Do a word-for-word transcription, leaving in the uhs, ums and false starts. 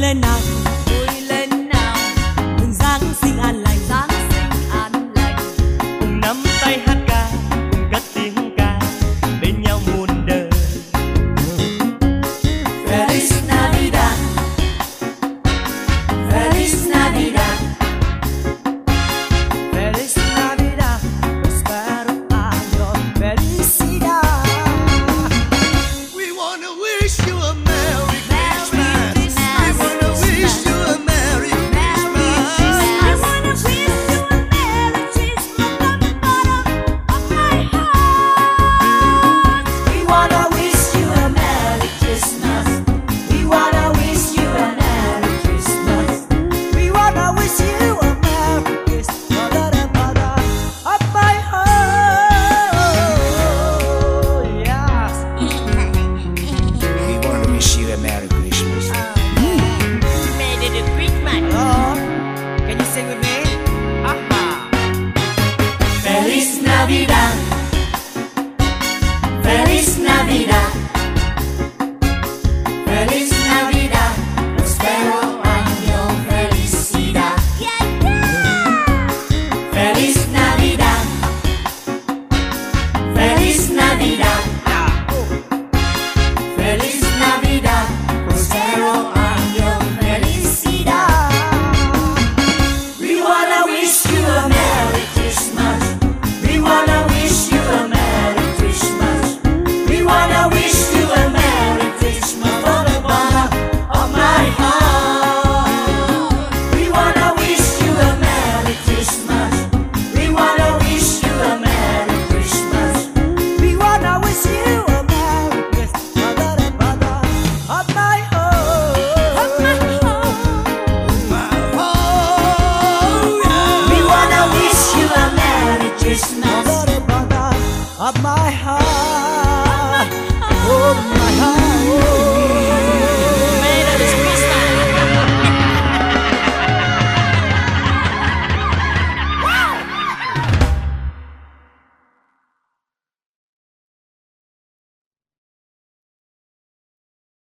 lên nào, vui lên nào, mừng Giáng sinh an lành, Giáng sinh an lành. cùng nắm tay hát ca, cùng cất tiếng ca bên nhau muôn đời. Feliz Navidad, Feliz Navidad, Feliz Navidad, prospero año, felicidad. We wanna wish you a Merry Merry Christmas. We Christmas. wanna wish you a Merry Merry Christmas. Christmas. I wanna wish you a Merry Christmas from the bottom of my heart. We wanna wish you a Merry Christmas. We wanna wish you a Merry Christmas. We wanna wish you a Merry Christmas, da da of my heart. Yes. We want to wish you a Merry Christmas. Merry Christmas. Oh, can you sing with me? Aha. Feliz Navidad. Feliz Navidad. Feliz Navidad. Prospero año, felicidad. Feliz Navidad. Feliz Navidad. Feliz Navidad. Prospero año, felicidad. We wanna wish you a Merry Christmas. We wanna wish you a Merry Christmas. We wanna wish you a Merry Christmas from the bottom of my heart. We wanna wish you a Merry Christmas. We wanna wish you a Merry Christmas. We wanna wish you a Merry Christmas, da da da of my heart. Of my heart. Oh, yeah. We wanna wish you a Merry Christmas. Da da da of my heart.